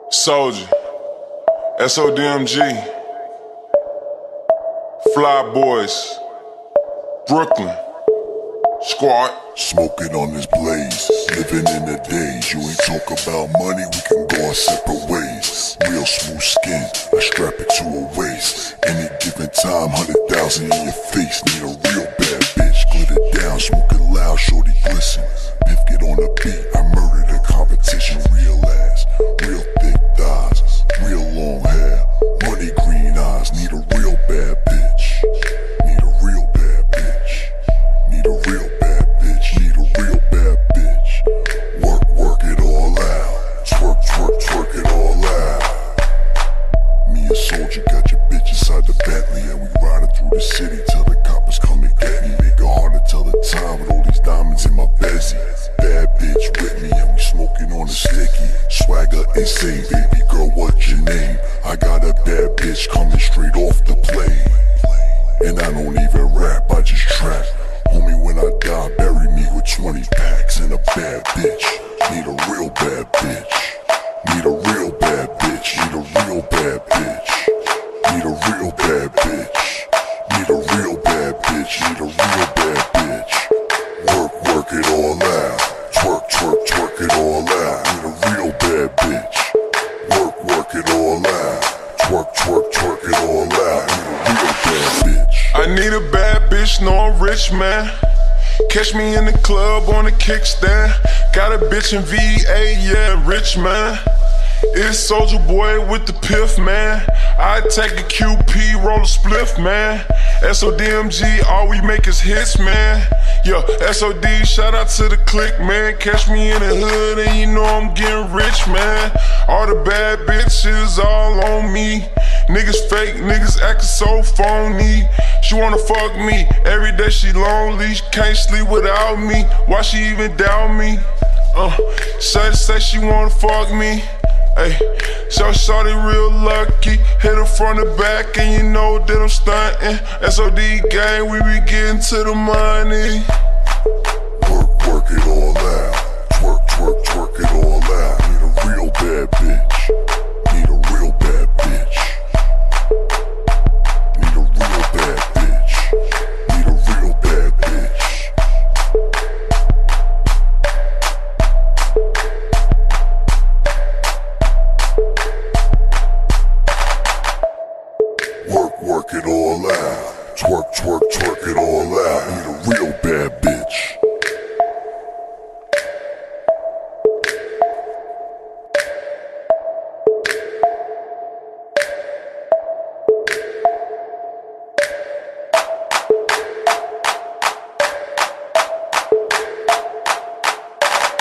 Soldier, SODMG, Fly Boys, Brooklyn, Squad. Smoking on this blaze, living in the days. You ain't talk about money, we can go our separate ways. Real smooth skin, I strap it to a waist. Any given time, 100,000 in your face. Need a real bad bitch, glitter down, smoking loud, shorty glisten. Biff get on the beat, I murder the competition. Real ass, real thick thighs, real long hair, money green eyes. Need a real bad bitch, need a real bad bitch, need a real bad bitch, need a real bad bitch. Work it all out, twerk it all out. Me and Soldier got your bitch inside the Bentley, and we riding through the city till the coppers come and get me. Make it hard to tell the time with all these diamonds in my bezzy. Bad bitch with me, and we smoking on the sticky. Swagger insane, baby girl, what's your name? I got a bad bitch coming straight off the plane, and I don't even rap, I just trap. Homie, when I die, bury me with 20 packs and a bad bitch. Need a real bad bitch, need a real bad bitch, need a real bad bitch, need a real bad bitch, need a real bad bitch, need a real bad bitch. Work it all out, twerk it all out. Need a real bad bitch. Work it all out, twerk it all out. Need a real bad bitch. I need a bad bitch, no I'm rich, man. Catch me in the club on the kickstand. Got a bitch in VA, yeah, rich, man. It's Soldier Boy with the piff, man. I take a QP, roll a spliff, man. SODMG, all we make is hits, man. Yo, SOD, shout out to the clique, man. Catch me in the hood and you know I'm getting rich, man. All the bad bitches all on me. Niggas fake, niggas acting so phony. She wanna fuck me, every day she lonely. She can't sleep without me, why she even doubt me? Say she wanna fuck me. Ay, so shorty real lucky. Hit her from the back and you know that I'm stunting. SOD gang, we be getting to the money. Work it all out,